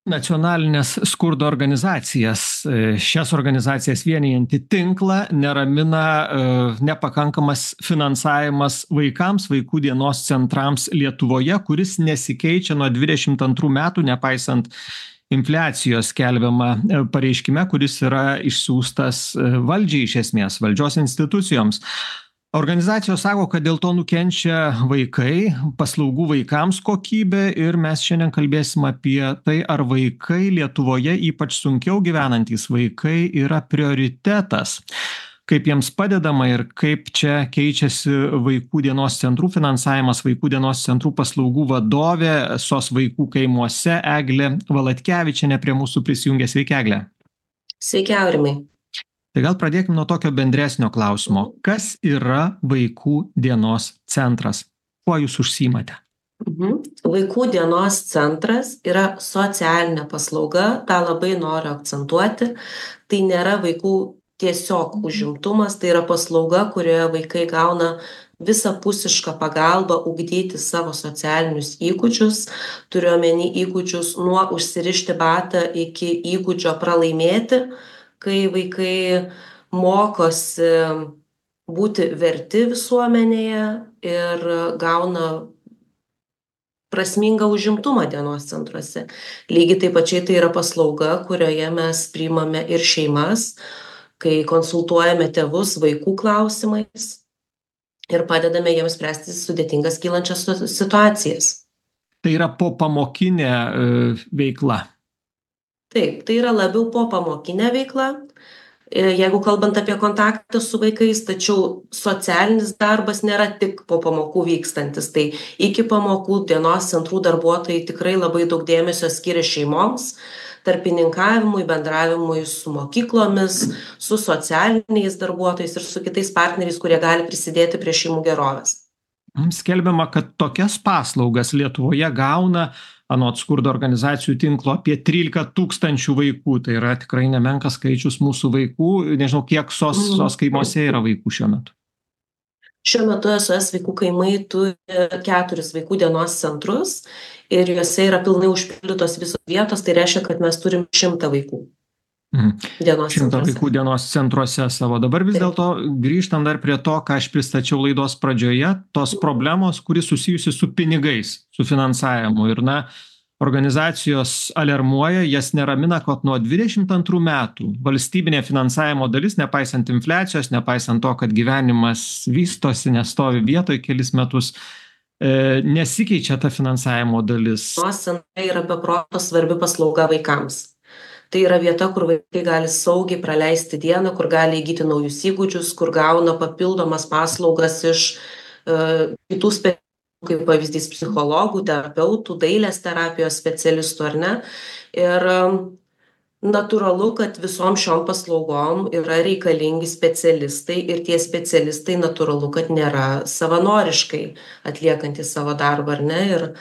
Nacionalinės skurdo organizacijas. Šias organizacijas vienijantį tinklą neramina nepakankamas finansavimas vaikams, vaikų dienos centrams Lietuvoje, kuris nesikeičia nuo 22 metų, nepaisant infliacijos, skelbiama pareiškime, kuris yra išsiųstas valdžiai, iš esmės, valdžios institucijoms. Organizacijos sako, kad dėl to nukenčia vaikai, paslaugų vaikams kokybė, ir mes šiandien kalbėsim apie tai, ar vaikai Lietuvoje, ypač sunkiau gyvenantys vaikai, yra prioritetas. Kaip jiems padedama ir kaip čia keičiasi vaikų dienos centrų finansavimas. Vaikų dienos centrų paslaugų vadovė SOS vaikų kaimuose Eglė Valatkevičienė prie mūsų prisijungė. Sveiki, Egle. Sveiki, Aurimai. Tai gal pradėkime nuo tokio bendresnio klausimo. Kas yra vaikų dienos centras? Kuo jūs užsiimate? Vaikų dienos centras yra socialinė paslauga, tą labai noriu akcentuoti. Tai nėra vaikų tiesiog užimtumas, tai yra paslauga, kurioje vaikai gauna visapusišką pagalbą ugdyti savo socialinius įgūdžius. Turiu omeny įgūdžius nuo užsirišti batą iki įgūdžio pralaimėti, kai vaikai mokosi būti verti visuomenėje ir gauna prasmingą užimtumą dienos centruose. Lygiai taip pačiai tai yra paslauga, kurioje mes priimame ir šeimas, kai konsultuojame tėvus vaikų klausimais ir padedame jiems spręsti sudėtingas kylančias situacijas. Tai yra popamokinė veikla. Taip, tai yra labiau popamokinė veikla, jeigu kalbant apie kontaktą su vaikais, tačiau socialinis darbas nėra tik po pamokų vykstantis. Tai iki pamokų dienos centrų darbuotojai tikrai labai daug dėmesio skiria šeimoms, tarpininkavimui, bendravimui su mokyklomis, su socialiniais darbuotojais ir su kitais partneriais, kurie gali prisidėti prie šeimų gerovės. Skelbiama, kad tokias paslaugas Lietuvoje gauna anot skurdo organizacijų tinklo apie 13 000 vaikų. Tai yra tikrai nemenkas skaičius mūsų vaikų. Nežinau, kiek SOS kaimuose yra vaikų šiuo metu. Šiuo metu SOS vaikų kaimai turi 4 vaikų dienos centrus ir juose yra pilnai užpildytos visos vietos. Tai reiškia, kad mes turim 100 vaikų. 100 vaikų dienos centruose savo. Dabar vis dėlto grįžtam dar prie to, ką aš pristačiau laidos pradžioje, tos problemos, kuri susijusi su pinigais, su finansavimu. Ir organizacijos alarmuoja, jas neramina, kad nuo 22 metų valstybinė finansavimo dalis, nepaisant infliacijos, nepaisant to, kad gyvenimas vystosi, nestovi vietoj kelis metus, nesikeičia ta finansavimo dalis. Tai yra be proto svarbi paslauga vaikams. Tai yra vieta, kur vaikai gali saugiai praleisti dieną, kur gali įgyti naujus įgūdžius, kur gauna papildomas paslaugas iš kitų specialistų, kaip pavyzdys psichologų, terapeutų, dailės terapijos specialistų, ar ne. Ir natūralu, kad visom šiom paslaugom yra reikalingi specialistai ir tie specialistai natūralu, kad nėra savanoriškai atliekantys savo darbą, ar ne. Ir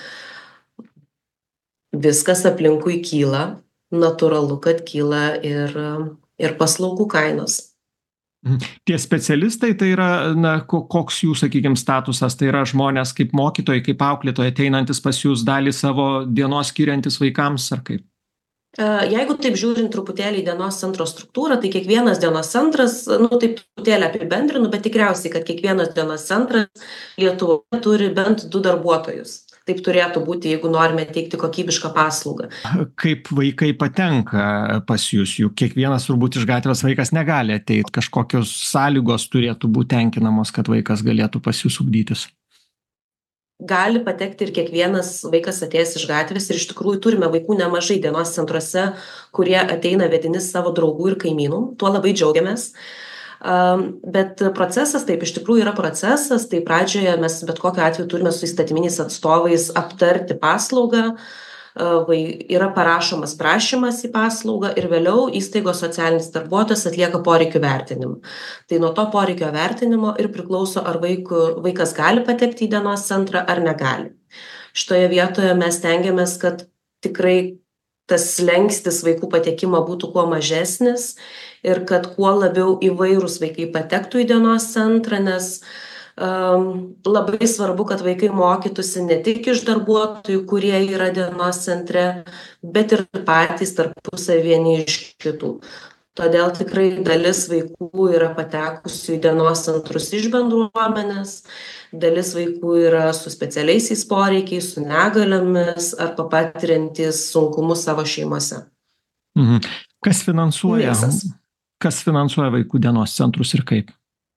viskas aplinkui kyla. Natūralu, kad kyla ir paslaugų kainos. Tie specialistai, tai yra, koks jų, sakykime, statusas, tai yra žmonės kaip mokytojai, kaip auklėtojai, ateinantis pas jūs, dalį savo dienos skiriantis vaikams, ar kaip? Jeigu taip žiūrint truputėlį į dienos centro struktūrą, tai kiekvienas dienos centras, taip truputėlį apibendrinu, bet tikriausiai, kad kiekvienas dienos centras Lietuvoje turi bent 2 darbuotojus. Taip turėtų būti, jeigu norime teikti kokybišką paslaugą. Kaip vaikai patenka pas jūs? Juk kiekvienas turbūt iš gatvės vaikas negali ateiti. Kažkokios sąlygos turėtų būti tenkinamos, kad vaikas galėtų pas jūs ugdytis. Gali patekti ir kiekvienas vaikas atėjęs iš gatvės. Ir iš tikrųjų turime vaikų nemažai dienos centruose, kurie ateina vedini savo draugų ir kaimynų. Tuo labai džiaugiamės. Bet procesas, taip, iš tikrųjų yra procesas, tai pradžioje mes bet kokiu atveju turime su įstatyminiais atstovais aptarti paslaugą, yra parašomas prašymas į paslaugą ir vėliau įstaigos socialinis darbuotojas atlieka poreikių vertinimą. Tai nuo to poreikio vertinimo ir priklauso, ar vaikas gali patekti į dienos centrą ar negali. Šitoje vietoje mes stengiamės, kad tikrai tas slenkstis vaikų patekimo būtų kuo mažesnis ir kad kuo labiau įvairūs vaikai patektų į dienos centrą, nes Labai svarbu, kad vaikai mokytųsi ne tik iš darbuotojų, kurie yra dienos centre, bet ir patys tarpusavy vieni iš kitų. Todėl tikrai dalis vaikų yra patekusių į dienos centrus iš bendruomenės, dalis vaikų yra su specialiaisiais poreikiais, su negaliomis arba patiriantys sunkumus savo šeimose. Mhm. Kas finansuoja, Miksas. kas finansuoja vaikų dienos centrus ir kaip?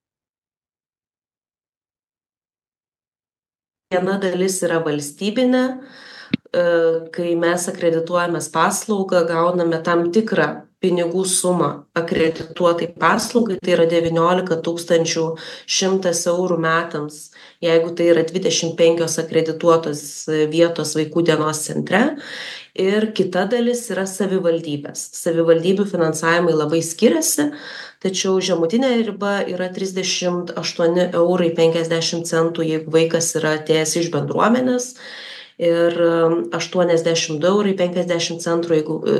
Viena dalis yra valstybinė, kai mes akredituojamės paslaugą, gauname tam tikrą pinigų sumą akredituotai paslaugai, tai yra 19 100 eurų metams, jeigu tai yra 25 akredituotos vietos vaikų dienos centre. Ir kita dalis yra savivaldybės. Savivaldybių finansavimai labai skiriasi, tačiau žemutinė riba yra 38,50 €, jeigu vaikas yra atėjęs iš bendruomenės, ir 82,50 €,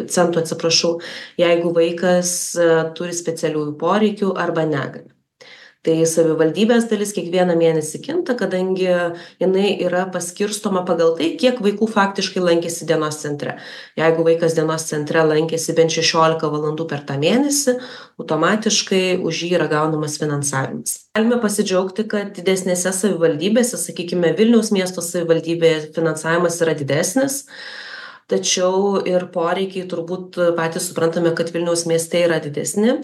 jeigu vaikas turi specialiųjų poreikių arba negalią. Tai savivaldybės dalis kiekvieną mėnesį kinta, kadangi jinai yra paskirstoma pagal tai, kiek vaikų faktiškai lankėsi dienos centre. Jeigu vaikas dienos centre lankėsi bent 16 valandų per tą mėnesį, automatiškai už jį yra gaunamas finansavimas. Galime pasidžiaugti, kad didesnėse savivaldybėse, sakykime, Vilniaus miesto savivaldybėje finansavimas yra didesnis, tačiau ir poreikiai turbūt patys suprantame, kad Vilniaus mieste yra didesni.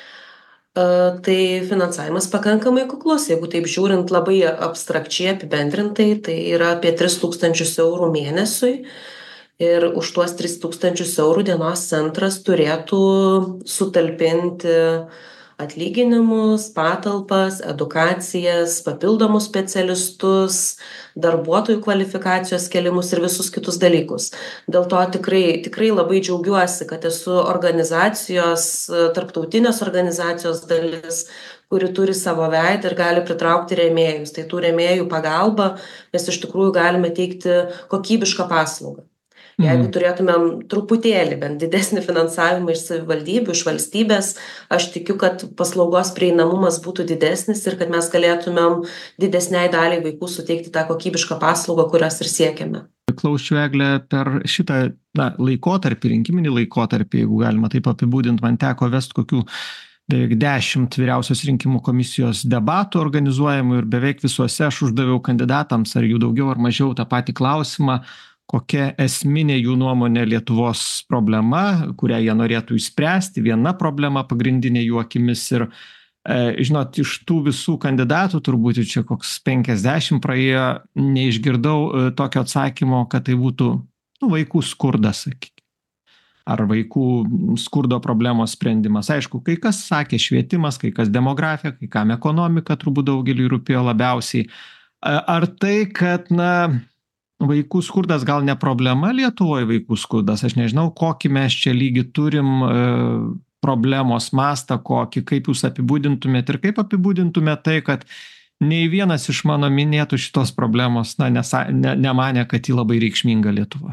Tai finansavimas pakankamai kuklus, jeigu taip žiūrint labai abstrakčiai apibendrintai, tai yra apie 3 000 € mėnesiui. Ir už tuos 3 000 € dienos centras turėtų sutalpinti atlyginimus, patalpas, edukacijas, papildomus specialistus, darbuotojų kvalifikacijos kėlimus ir visus kitus dalykus. Dėl to tikrai labai džiaugiuosi, kad esu organizacijos, tarptautinės organizacijos dalis, kuri turi savo veidą ir gali pritraukti rėmėjus. Tai tų rėmėjų pagalba mes iš tikrųjų galime teikti kokybišką paslaugą. Jeigu turėtumėm truputėlį bent didesnį finansavimą iš savivaldybių, iš valstybės, aš tikiu, kad paslaugos prieinamumas būtų didesnis ir kad mes galėtumėm didesniai daliai vaikų suteikti tą kokybišką paslaugą, kurios ir siekiame. Klausčiau, Egle, per šitą laikotarpį, rinkiminį laikotarpį, jeigu galima taip apibūdinti, man teko vesti kokių beveik 10 vyriausios rinkimų komisijos debatų organizuojamų ir beveik visuose aš uždaviau kandidatams, ar jų daugiau ar mažiau, tą patį klausimą, kokia esminė jų nuomonė Lietuvos problema, kurią jie norėtų išspręsti, viena problema pagrindinė jų akimis. Ir, žinot, iš tų visų kandidatų, turbūt čia koks 50 praėjo, neišgirdau tokio atsakymo, kad tai būtų vaikų skurdas, sakykime, ar vaikų skurdo problemos sprendimas. Aišku, kai kas sakė švietimas, kai kas demografija, kai kam ekonomika turbūt daugeliui rūpėjo labiausiai. Ar tai, kad, vaikų skurdas gal ne problema Lietuvoje, vaikų skurdas, aš nežinau, kokį mes čia lygį turim, problemos mastą, kokį, kaip jūs apibūdintumėt ir kaip apibūdintumėt tai, kad nei vienas iš mano minėtų šitos problemos nemanė, kad ji labai reikšminga Lietuvoje.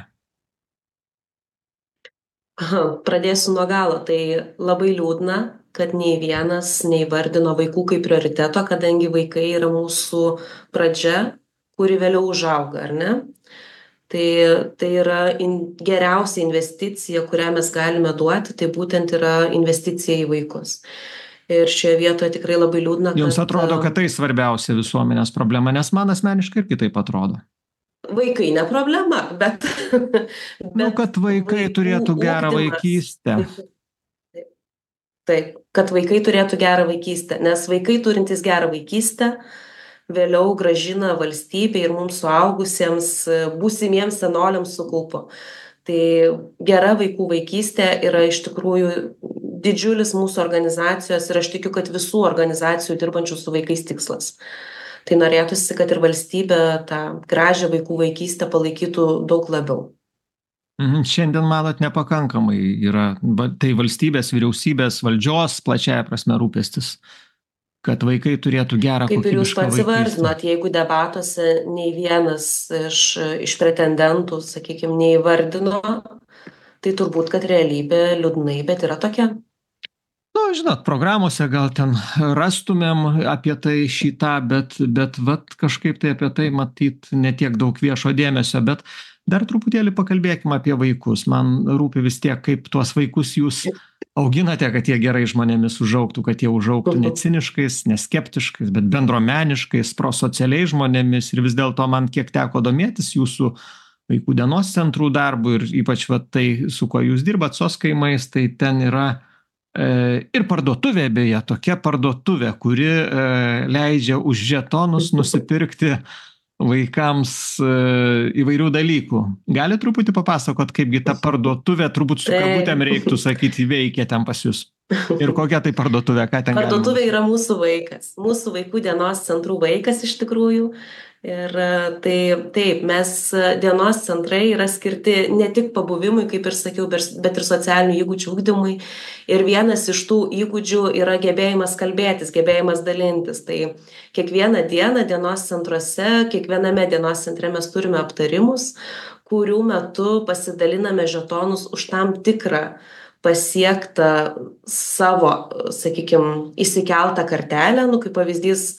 Pradėsiu nuo galo. Tai labai liūdna, kad nei vienas neįvardino vaikų kaip prioriteto, kadangi vaikai yra mūsų pradžia, kuri vėliau užauga, ar ne? Tai yra geriausia investicija, kurią mes galime duoti, tai būtent yra investicija į vaikus. Ir šioje vietoje tikrai labai liūdna. Jums atrodo, kad tai svarbiausia visuomenės problema, nes man asmeniškai irgi taip atrodo. Vaikai ne problema, bet kad vaikai turėtų gerą vaikystę. Taip, kad vaikai turėtų gerą vaikystę, nes vaikai turintys gerą vaikystę vėliau grąžina valstybei ir mums suaugusiems, būsimiems senoliams su kaupu. Tai gera vaikų vaikystė yra iš tikrųjų didžiulis mūsų organizacijos ir aš tikiu, kad visų organizacijų dirbančių su vaikais tikslas. Tai norėtųsi, kad ir valstybė tą gražią vaikų vaikystę palaikytų daug labiau. Šiandien, manot, nepakankamai yra tai valstybės, vyriausybės, valdžios plačiaja prasme rūpestis, kad vaikai turėtų gerą kokybišką vaikystę. Kaip ir jūs pats įvardinot, jeigu debatuose nei vienas iš pretendentų, sakykime, neįvardino, tai turbūt, kad realybė liūdnai, bet yra tokia. žinot, programuose gal ten rastumėm apie tai šį tą, bet vat kažkaip tai apie tai matyt ne tiek daug viešo dėmesio, bet dar truputėlį pakalbėkim apie vaikus. Man rūpi vis tiek, kaip tuos vaikus jūs auginate, kad jie gerai žmonėmis užaugtų, kad jie užaugtų ne ciniškais, ne skeptiškais, bet bendruomeniškais, prosocialiais žmonėmis. Ir vis dėlto man kiek teko domėtis jūsų vaikų dienos centrų darbu ir ypač va tai, su kuo jūs dirbat, SOS kaimais, tai ten yra ir parduotuvė, beje, tokia parduotuvė, kuri leidžia už žetonus nusipirkti vaikams įvairių dalykų. Gali truputį papasakot, kaipgi ta parduotuvė, turbūt su kabutėm reiktų sakyti, veikia ten pas jūs. Ir kokia tai parduotuvė, ką ten galima? Parduotuvė yra mūsų vaikas, mūsų vaikų dienos centrų vaikas iš tikrųjų. Ir tai taip, mes dienos centrai yra skirti ne tik pabuvimui, kaip ir sakiau, bet ir socialinių įgūdžių ugdymui. Ir vienas iš tų įgūdžių yra gebėjimas kalbėtis, gebėjimas dalintis. Tai kiekvieną dieną dienos centruose, kiekviename dienos centre mes turime aptarimus, kurių metu pasidaliname žetonus už tam tikrą pasiektą savo, sakykime, įsikeltą kartelę, kaip pavyzdys,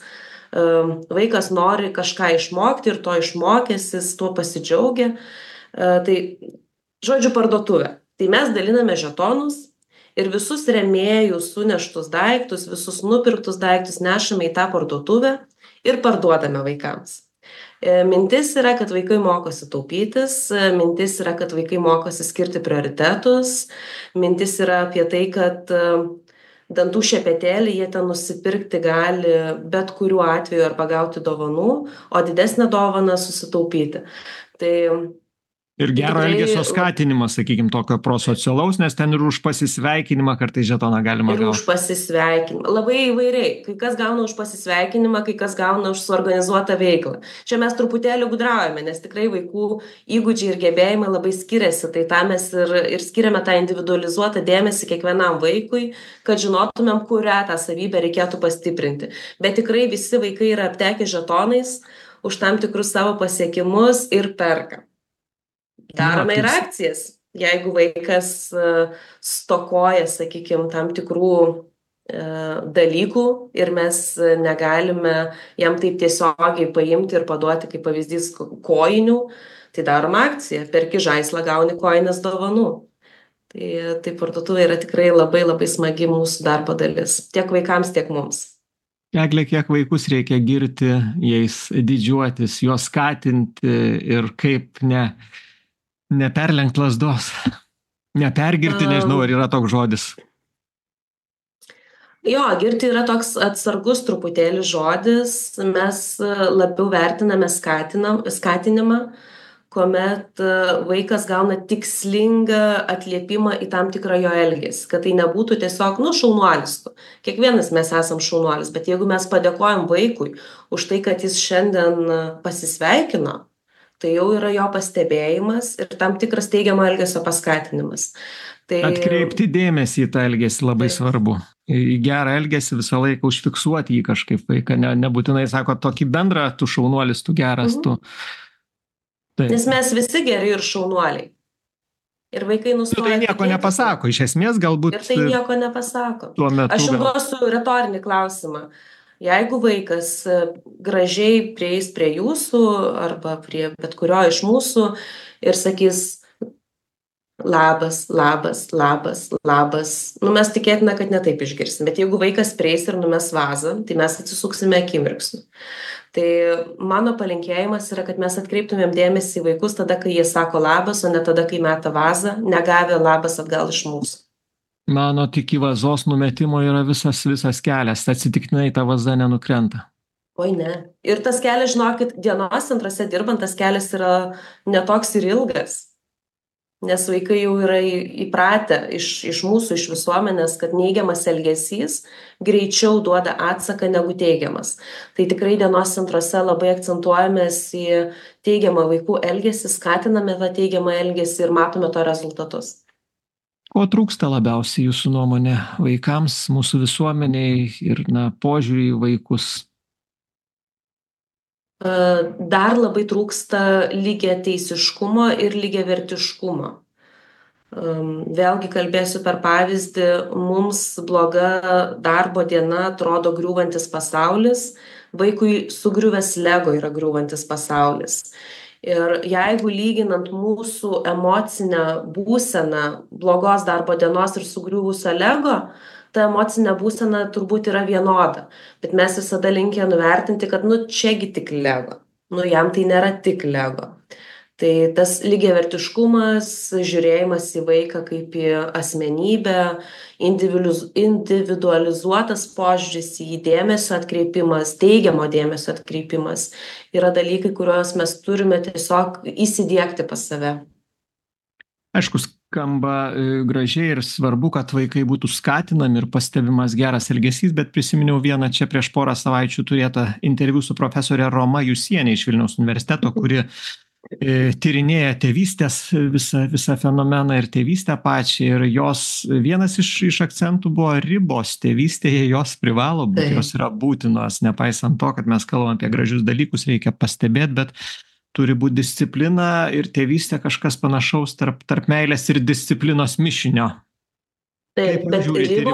vaikas nori kažką išmokti ir to išmokęs, jis tuo pasidžiaugia. Tai, žodžiu, parduotuvė. Tai mes daliname žetonus ir visus rėmėjų suneštus daiktus, visus nupirktus daiktus nešame į tą parduotuvę ir parduodame vaikams. Mintis yra, kad vaikai mokosi taupytis, mintis yra, kad vaikai mokosi skirti prioritetus, mintis yra apie tai, kad dantų šepetėlį jie ten nusipirkti gali bet kuriuo atveju arba gauti dovanų, o didesnę dovaną susitaupyti. Tai ir gero elgesio skatinimas, sakykime, tokio prosocialaus, nes ten ir už pasisveikinimą kartais žetoną galima gauti. Ir už pasisveikinimą. Labai įvairiai. Kai kas gauna už pasisveikinimą, kai kas gauna už suorganizuotą veiklą. Čia mes truputėlį gudraujame, nes tikrai vaikų įgūdžiai ir gebėjimai labai skiriasi. Tai tą mes ir skiriame tą individualizuotą dėmesį kiekvienam vaikui, kad žinotumėm, kurią tą savybę reikėtų pastiprinti. Bet tikrai visi vaikai yra aptekę žetonais už tam tikrus savo pasiekimus ir perka. Darome ir akcijas. Jeigu vaikas stokoja, sakykime, tam tikrų dalykų ir mes negalime jam taip tiesiogiai paimti ir paduoti, kaip pavyzdys, kojinių, tai darom akciją. Perki žaislą, gauni kojines dovanų. Tai parduotuvė yra tikrai labai labai smagi mūsų darbo dalis. Tiek vaikams, tiek mums. Eglė, kiek vaikus reikia girti, jais didžiuotis, juos skatinti ir kaip neperlenkt lazdos, nepergirti, nežinau, ar yra toks žodis. Jo, girti yra toks atsargus truputėlį žodis, mes labiau vertiname skatinimą, kuomet vaikas gauna tikslingą atliepimą į tam tikrą jo elgesį, kad tai nebūtų tiesiog, šaunuolis. Kiekvienas mes esam šaunuolis, bet jeigu mes padėkojam vaikui už tai, kad jis šiandien pasisveikino, tai jau yra jo pastebėjimas ir tam tikras teigiamo elgesio paskatinimas. Tai atkreipti dėmesį į tą elgesį labai svarbu. Į gerą elgesį visą laiką užfiksuoti jį kažkaip vaiką. Nebūtinai sako tokį bendrą, tu šaunuolis, tu geras, tu. Taip. Nes mes visi geri ir šaunuoliai. Ir vaikai nustoja. Tai nieko nepasako, iš esmės galbūt. Ir tai nieko nepasako. Aš jums duosiu retorinį klausimą. Jeigu vaikas gražiai prieis prie jūsų arba prie bet kurio iš mūsų ir sakys labas, labas, labas, labas, mes tikėtina, kad netaip išgirsim. Bet jeigu vaikas prieis ir numes vazą, tai mes atsisuksime akimirksniu. Tai mano palinkėjimas yra, kad mes atkreiptumėm dėmesį į vaikus tada, kai jie sako labas, o ne tada, kai meta vazą, negavę labas atgal iš mūsų. Mano tik į vazos numetimo yra visas kelias, atsitiktinai ta vaza nenukrenta. Oi ne. Ir tas kelias, žinokit, dienos centruose dirbant, tas kelias yra netoks ir ilgas. Nes vaikai jau yra įpratę iš mūsų, iš visuomenės, kad neigiamas elgesys greičiau duoda atsaką negu teigiamas. Tai tikrai dienos centruose labai akcentuojamės į teigiamą vaikų elgesį, skatiname tą teigiamą elgesį ir matome to rezultatus. Ko trūksta labiausiai jūsų nuomonė vaikams, mūsų visuomeniai ir požiūrį į vaikus? Dar labai trūksta lygiateisiškumo ir lygiavertiškumo. Vėlgi kalbėsiu per pavyzdį, mums bloga darbo diena atrodo griūvantis pasaulis, vaikui sugriuvęs Lego yra griūvantis pasaulis. Ir jeigu lyginant mūsų emocinę būseną blogos darbo dienos ir sugriuvusio Lego, ta emocinė būsena turbūt yra vienoda. Bet mes visada linkę nuvertinti, kad nu čiagi tik Lego. Nu jam tai nėra tik Lego. Tai tas lygiavertiškumas, žiūrėjimas į vaiką kaip į asmenybę, individualizuotas požiūris į jį, dėmesio atkreipimas, teigiamo dėmesio atkreipimas yra dalykai, kuriuos mes turime tiesiog įsidiegti pas save. Aišku, skamba gražiai ir svarbu, kad vaikai būtų skatinami ir pastebimas geras elgesys, bet prisiminiau vieną čia prieš porą savaičių turėtą interviu su profesorė Roma Jusienė iš Vilniaus universiteto, kuri tyrinėja tėvystės visą fenomeną ir tėvystę pačią, ir jos vienas iš akcentų buvo ribos tėvystėje, jos privalo būti, jos yra būtinos, nepaisant to, kad mes kalbam apie gražius dalykus, reikia pastebėti, bet turi būti disciplina ir tėvystė kažkas panašaus tarp meilės ir disciplinos mišinio. Taip, bet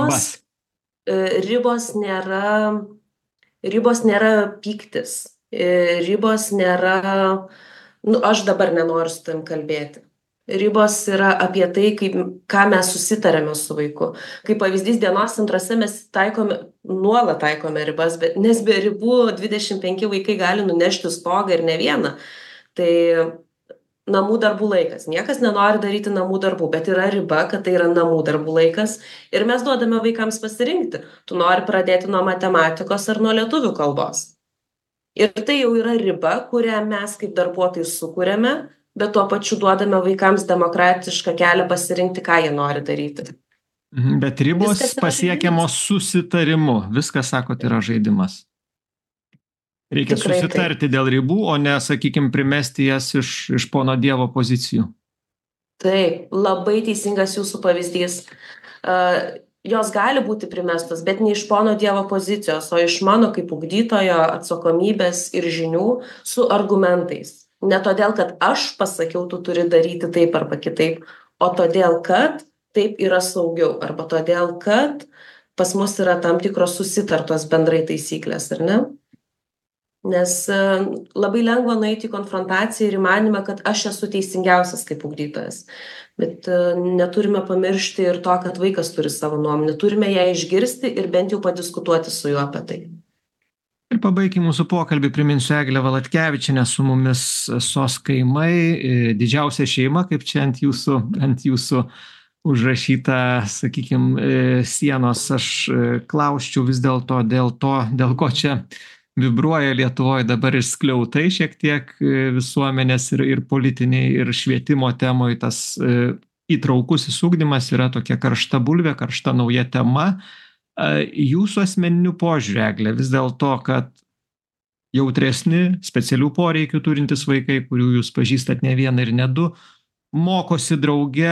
ribos nėra pyktis, ribos nėra aš dabar nenoriu su tavim kalbėti. Ribos yra apie tai, ką mes susitarėme su vaiku. Kaip pavyzdys, dienos centruose mes nuolat taikome ribas, nes be ribų 25 vaikai gali nunešti stogą ir ne vieną. Tai namų darbų laikas. Niekas nenori daryti namų darbų, bet yra riba, kad tai yra namų darbų laikas ir mes duodame vaikams pasirinkti. Tu nori pradėti nuo matematikos ar nuo lietuvių kalbos. Ir tai jau yra riba, kurią mes kaip darbuotojai sukūrėme, bet tuo pačiu duodame vaikams demokratišką kelią pasirinkti, ką jie nori daryti. Bet ribos pasiekiamos susitarimu. Viskas, sakot, yra žaidimas. Reikia tikrai susitarti dėl ribų, o ne, sakykime, primesti jas iš pono Dievo pozicijų. Taip, labai teisingas jūsų pavyzdys. Jos gali būti primestos, bet ne iš pono Dievo pozicijos, o iš mano kaip ugdytojo atsakomybės ir žinių su argumentais. Ne todėl, kad aš pasakiau, tu turi daryti taip arba kitaip, o todėl, kad taip yra saugiau, arba todėl, kad pas mus yra tam tikros susitartos bendrai taisyklės, ar ne? Nes labai lengva nueiti į konfrontaciją ir įmanymą, kad aš esu teisingiausias kaip ugdytojas. Bet neturime pamiršti ir to, kad vaikas turi savo nuomonę. Turime ją išgirsti ir bent jau padiskutuoti su juo apie tai. Ir pabaigim mūsų pokalbį, priminsiu, Eglė Valatkevičienė su mumis, SOS kaimai, didžiausia šeima, kaip čia ant jūsų užrašyta, sakykime, sienos. Aš klausčiau vis dėlto dėl ko čia vibruoja Lietuvoje dabar ir skliautai šiek tiek visuomenės ir politiniai, ir švietimo temoje. Tas įtraukusis ugdymas yra tokia karšta bulvė, karšta nauja tema. Jūsų asmeniniu požiūriu, Eglė, vis dėlto, kad jautresni, specialių poreikių turintys vaikai, kurių jūs pažįstat ne vieną ir ne du, mokosi drauge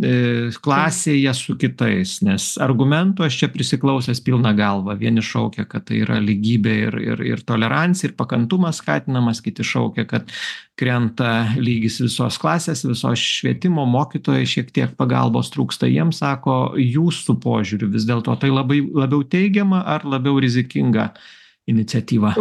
klasėje su kitais, nes argumentų aš čia prisiklausęs pilna galva. Vieni šaukia, kad tai yra lygybė ir tolerancija ir pakantumas skatinamas, kiti šaukia, kad krenta lygis visos klasės, visos švietimo, mokytojai šiek tiek pagalbos trūksta. Jiems sako, jūsų požiūriu vis dėlto tai labiau teigiama ar labiau rizikinga iniciatyva?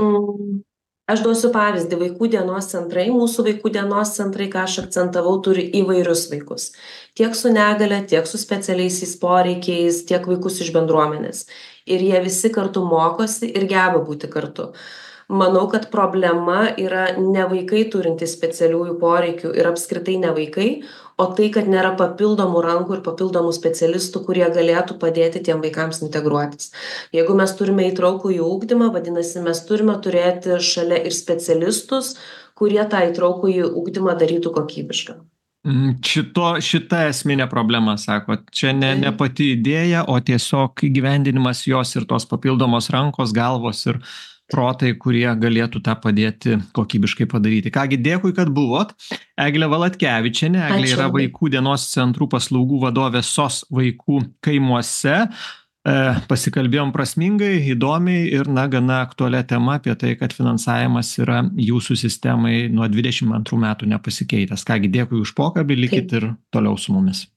Aš duosiu pavyzdį. Vaikų dienos centrai, mūsų vaikų dienos centrai, ką aš akcentavau, turi įvairius vaikus. Tiek su negale, tiek su specialiaisiais poreikiais, tiek vaikus iš bendruomenės. Ir jie visi kartu mokosi ir geba būti kartu. Manau, kad problema yra ne vaikai turintys specialiųjų poreikių ir apskritai ne vaikai, o tai, kad nėra papildomų rankų ir papildomų specialistų, kurie galėtų padėti tiem vaikams integruotis. Jeigu mes turime įtraukųjį ugdymą, vadinasi, mes turime turėti šalia ir specialistus, kurie tą įtraukųjį ugdymą darytų kokybišką. Šita esminė problema, sako, čia ne pati idėja, o tiesiog įgyvendinimas jos ir tos papildomos rankos, galvos ir protai, kurie galėtų tą padėti kokybiškai padaryti. Kągi, dėkui, kad buvot. Eglė Valatkevičienė. Eglė yra vaikų dienos centrų paslaugų vadovė SOS vaikų kaimuose. Pasikalbėjom prasmingai, įdomiai ir gana aktualią temą apie tai, kad finansavimas yra jūsų sistemai nuo 22 metų nepasikeitęs. Kągi, dėkui už pokalbį, likit ir toliau su mumis.